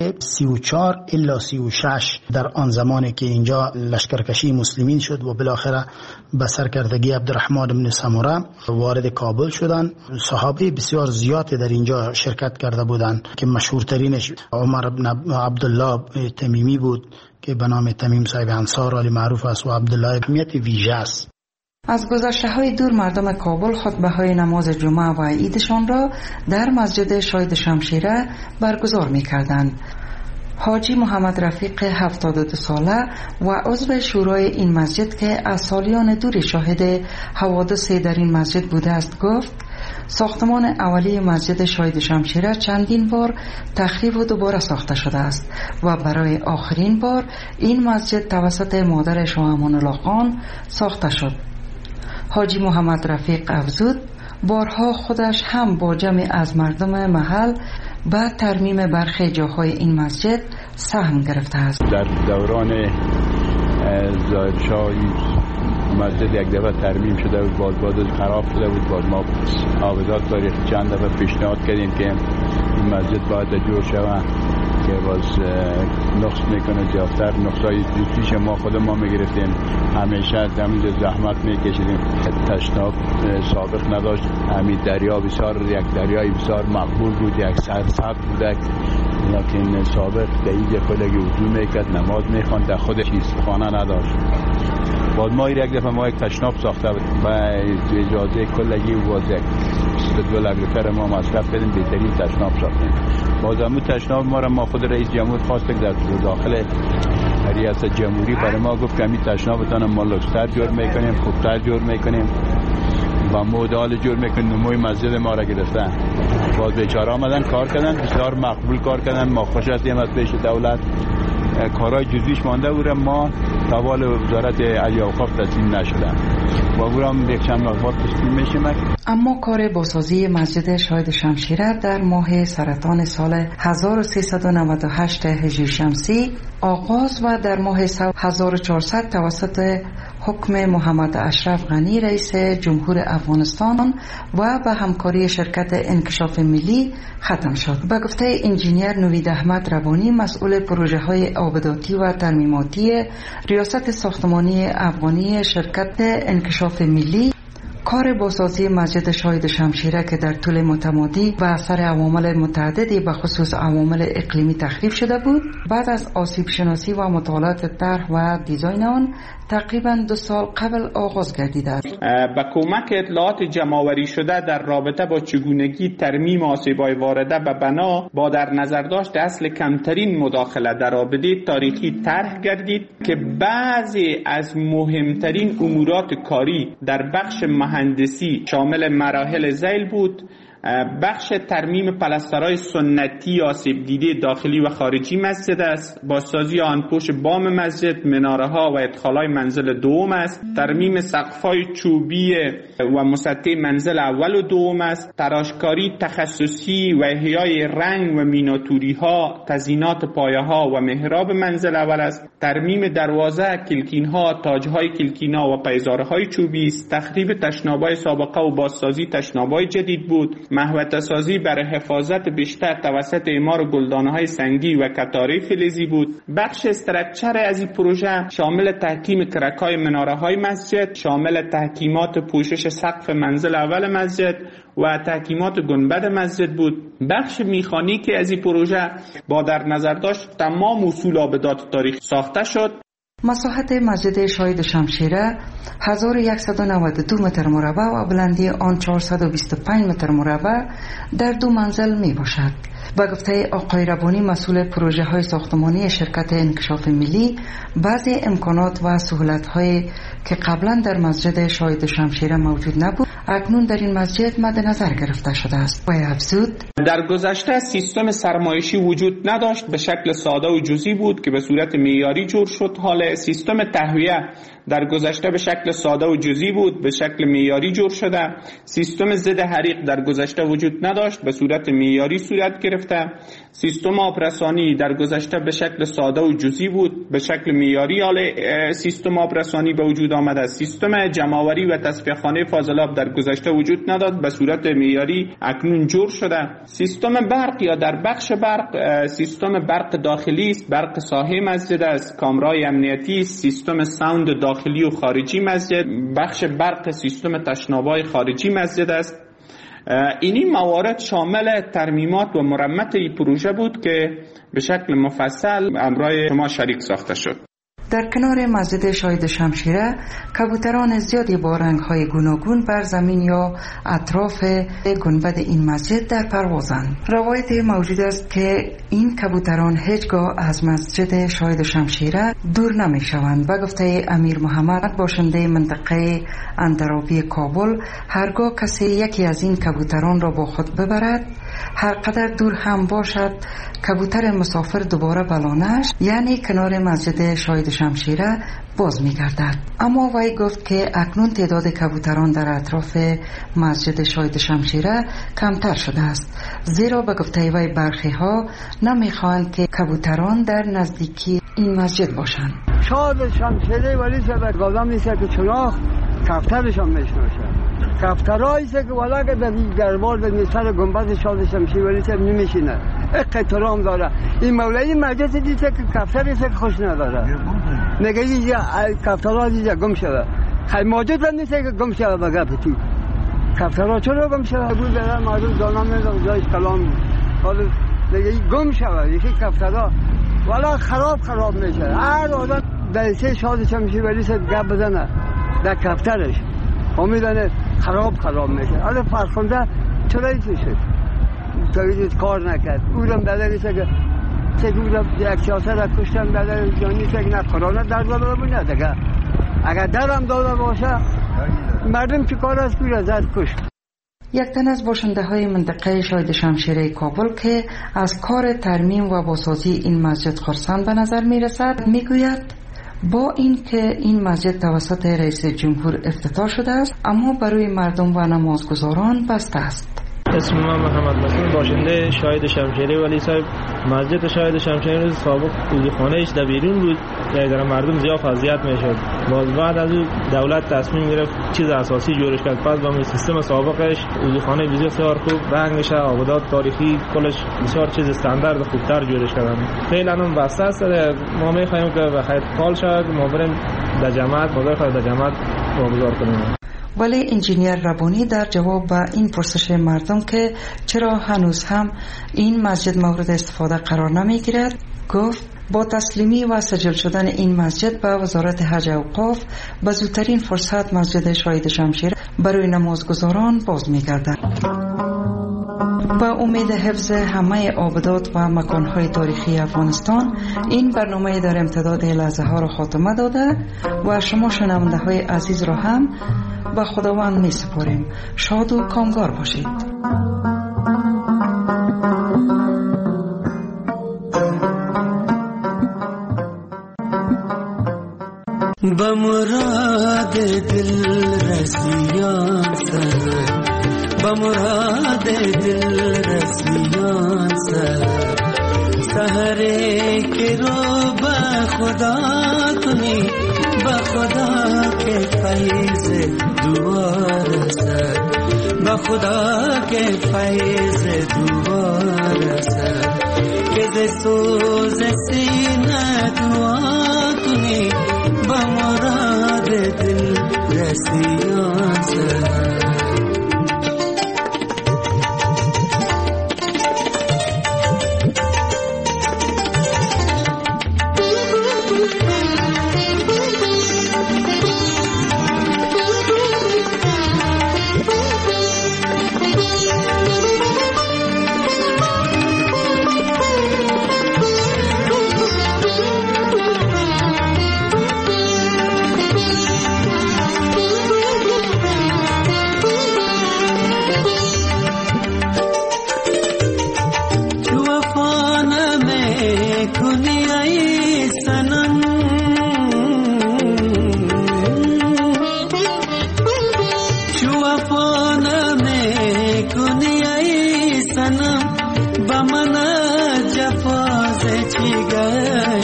سال 34 الی 36 در آن زمانی که اینجا لشکرکشی مسلمین شد و بالاخره به سرکردگی عبدالرحمن بن سمره وارد کابل شدند. صحابه بسیار زیادی در اینجا شرکت کرده بودند که مشهورترینش عمر بن عبدالله تمیمی بود که به نام تمیم صاحب انصار علی معروف است و عبدالله اهمیت ویژه است. از گذشته‌های دور مردم کابل خطبه‌های نماز جمعه و عیدشان را در مسجد شاهد شمشیره برگزار می‌کردند. حاجی محمد رفیق 72 ساله و عضو شورای این مسجد که از سالیان دور شاهد حوادث در این مسجد بوده است گفت ساختمان اولیه مسجد شاهد شمشیره چندین بار تخریب و دوباره ساخته شده است و برای آخرین بار این مسجد توسط مادر شاه امان الله خان ساخته شد. حاجی محمد رفیق افزود بارها خودش هم با جمعی از مردم محل به ترمیم برخی جاهای این مسجد سهم گرفته است. در دوران ظاهرشاه مسجد یک دفعه ترمیم شده بود، بعد خراب شده بود. بعد ما آبادات تاریخ چند دفعه پیشنهاد کردیم که این مسجد باید جور شود که باز نقص میکنه زیادتر. نقصای پیش ما خود ما میگرفتیم، همیشه از همینجا زحمت میکشیدیم. تشناب سابق نداشت، همین دریا بسیار یک دریای بسیار مقبول بود، یک سرسبز بود، لیکن سابق دیگه خودگی وضو میکرد، نماز میخواند، در خودش چیز خانه نداشت. بعد ما یک دفعه ما یک تشناب ساخته بود و اجازه کلگی و باز یک 2 لک لیتر ما مصرف کردیم، بهترین تشناب ساختیم. باز همون تشناب ما را ما خود رئیس جمهور خواست که در داخل ریاست جمهوری برای ما گفت که همین تشنابتان ما لکستر جور میکنیم، خوبتر جور میکنیم و مودال جور میکنیم، نموی مسجد ما را گرفتن. باز بیچاره آمدن کار کردن، بسیار مقبول کار کردن. ما خوش هستیم از پیش دولت، کارهای جزئیش مانده بود، ما توال وزارت علی اوقاف تسلیم نشدن و برام یک چند ماه تسلیم میشیم. اما کار بازسازی مسجد شاهد شمشیره در ماه سرطان سال 1398 هجری شمسی آغاز و در ماه 1400 توسط حکم محمد اشرف غنی رئیس جمهور افغانستان و به همکاری شرکت انکشاف ملی ختم شد. به گفته انجینیر نوید احمد ربانی مسئول پروژه های آباداتی و ترمیماتی ریاست ساختمانی افغانی شرکت انکشاف ملی، کار بازسازی مسجد شاهد شمشیره که در طول متمادی و اثر عوامل متعددی به خصوص عوامل اقلیمی تخریب شده بود، بعد از آسیب شناسی و مطالعات طرح و دیزاین آن تقریباً 2 سال قبل آغاز گردیده است. با کمک اطلاعات جمع‌آوری شده در رابطه با چگونگی ترمیم آسیب‌های وارده به بنا با در نظر داشت اصل کمترین مداخله در آباده تاریخی طرح گردید که بعضی از مهمترین امورات کاری در بخش مهندسی شامل مراحل ذیل بود. بخش ترمیم پلسترهای سنتی آسیب دیده داخلی و خارجی مسجد است. بازسازی آنپوش بام مسجد، مناره‌ها و ادخال‌های منزل دوم است. ترمیم سقف‌های چوبی و مسطح منزل اول و دوم است. تراشکاری تخصصی و احیای رنگ و میناتوری‌ها، تزیینات پایه‌ها و محراب منزل اول است. ترمیم دروازه، کلکین‌ها، تاج‌های کلکینا و پیزارهای چوبی است. تخریب تشناب‌های سابقه و بازسازی تشناب‌های جدید بود. محوطه سازی برای حفاظت بیشتر توسط اعمار گلدان‌های سنگی و کتاره فلزی بود. بخش استرکچر از این پروژه شامل تحکیم کرک‌های مناره‌های مسجد، شامل تحکیمات پوشش سقف منزل اول مسجد و تحکیمات گنبد مسجد بود. بخش میخانیکی از این پروژه با در نظر داشت تمام اصول آبادات تاریخی ساخته شد. مساحت مسجد شاهد شمشیره 1192 متر مربع و بلندی آن 425 متر مربع در 2 منزل می باشد. به گفته آقای ربانی مسئول پروژه های ساختمانی شرکت انکشاف ملی، بعضی امکانات و سهولت هایی که قبلا در مسجد شاهد شمشیره موجود نبود اکنون در این مسجد مد نظر گرفته شده است. و افزود در گذشته سیستم سرمایشی وجود نداشت، به شکل ساده و جزئی بود که به صورت معیاری جور شد. حال سیستم تهویه در گذشته به شکل ساده و جزئی بود، به شکل معیاری جور شده. سیستم ضد حریق در گذشته وجود نداشت، به صورت معیاری صورت گرفته. سیستم آبرسانی در گذشته به شکل ساده و جزئی بود، به شکل معیاری سیستم آبرسانی به وجود آمده. سیستم جمع‌آوری و تصفیه خانه فاضلاب در گذشته وجود نداشت، به صورت معیاری اکنون جور شده. سیستم برق یا در بخش برق سیستم برق داخلی است، برق ساحه مسجد است، کامرای امنیتی، سیستم ساوند داخلی و خارجی مسجد، بخش برق سیستم تشناب‌های خارجی مسجد است. این موارد شامل ترمیمات و مرمت این پروژه بود که به شکل مفصل همراه شما شریک ساخته شد. در کنار مسجد شاهد شمشیره کبوتران زیادی با رنگ‌های گوناگون بر زمین یا اطراف گنبد این مسجد در پروازند. روایتی موجود است که این کبوتران هیچگاه از مسجد شاهد شمشیره دور نمی‌شوند. به گفته امیر محمد باشنده منطقه اندرابی کابل، هرگاه کسی یکی از این کبوتران را با خود ببرد، هر قدر دور هم باشد، کبوتر مسافر دوباره بلانش یعنی کنار مسجد شاهد شمشیره باز می‌گردد. اما وی گفت که اکنون تعداد کبوتران در اطراف مسجد شاهد شمشیره کمتر شده است، زیرا به گفته وی برخی ها نمی‌خواهند که کبوتران در نزدیکی این مسجد باشند. شاهد شمشیره ولی سبب گازم نیست که چناخ کفترشان میشناسه. کفترهایی که والا که در دربار در سر گنبد شاهد شمشیره ولی سبب نمیشینه، احترام داره. این مولای مسجد دیده که کفتری است که خوش نداره، نگه اینجا کفترها اینجا گم شده، خیلی موجود هم نیست که گم شده بگه تو کفترها چرا گم شده بود داره مردم دانا میدم جایش کلام حالا نگه گم شده. یکی کفترها والا خراب میشه. هر آدم در سه شاهد شمشیره ولی سبب گپ بزنه در کفترش امیدانه خراب میشه. حالا فرخنده چرا اینجا شد تاید کار نکرد. اونم بلده نیست که اونم یک سیاسه را کشتن بلده نیست که نه قرآن در داده بونه دیگه. اگر درم داده باشه مردم چه کار از کوی زد کشت. یک تن از باشنده های منطقه شاهد شمشیره کابل که از کار ترمیم و بازسازی این مسجد خرسند به نظر می رسد می گوید با این که این مسجد توسط رئیس جمهور افتتاح شده است اما برای مردم و نمازگزاران بسته است. اسم من محمد مسعود، باشنده شاهد شمشیره ولی صاحب. مسجد شاهد شمشیره سابق عضوخانه‌اش در بیرون بود، در مردم زیاد اذیت میشد. باز بعد از اون دولت تصمیم گرفت چیز اساسی جورش کرد. پس با سیستم سابقش عضوخانه بسیار خوب رنگش، آبادات تاریخی کلش بسیار چیز استاندارد خوبتر جورش کردن. فعلا هم بسته است. ما می‌خوایم که بخیر فعال شود، ما بریم در جماعت در جماعت واگذار کنیم. ولی انجینیر ربانی در جواب به این پرسش مردم که چرا هنوز هم این مسجد مورد استفاده قرار نمیگیرد گفت با تسلیمی و سجل شدن این مسجد به وزارت حج و اوقاف به زودترین فرصت مسجد شاهد شمشیره برای نمازگزاران باز میگردد. با امید حفظ همه آبادات و مکانهای تاریخی افغانستان این برنامه در امتداد لحظه ها را خاتمه داده و شما شنونده های عزیز را هم به خداوند می سپاریم. شاد و کامگار باشید. به مراد دل رسیان سر، به مراد دل رسیان سر، سحره که رو به خدا کنی، به خدا که فیض دوباره سر، به خدا که فیض دوباره سر، که ز سوز سینه دعا کنی، به مراد دل رسیان سر.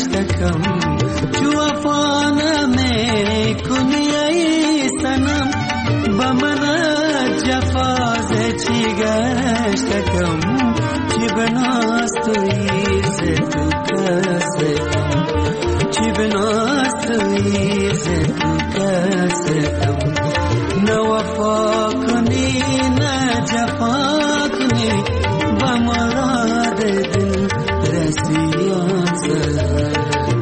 گشتکم جو افانه می کنی ای سنم با من جفاز چی گشتکم چی بناستوی ز تو کسکم چی بناستوی ز تو کسکم نه وفا کنی نه جفا کنی با مراد دل رسیان سر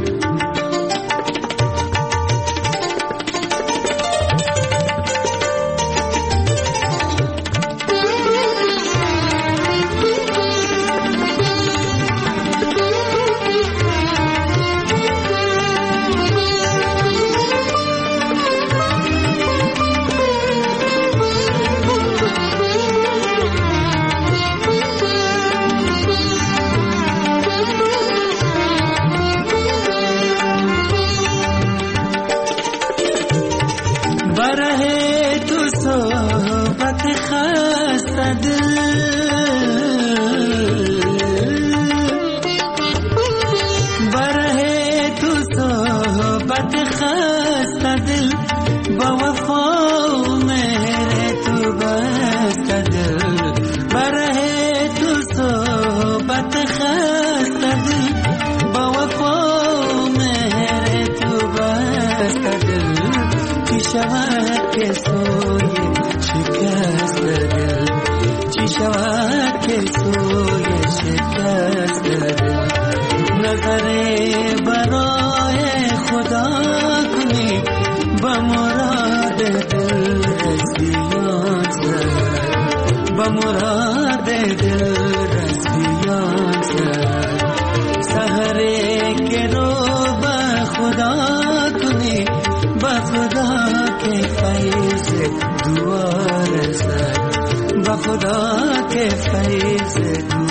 مراد دل رسیان سحره کے رو بخدا کنی بخدا کے فیض دعا رسد بخدا کے فیض دعا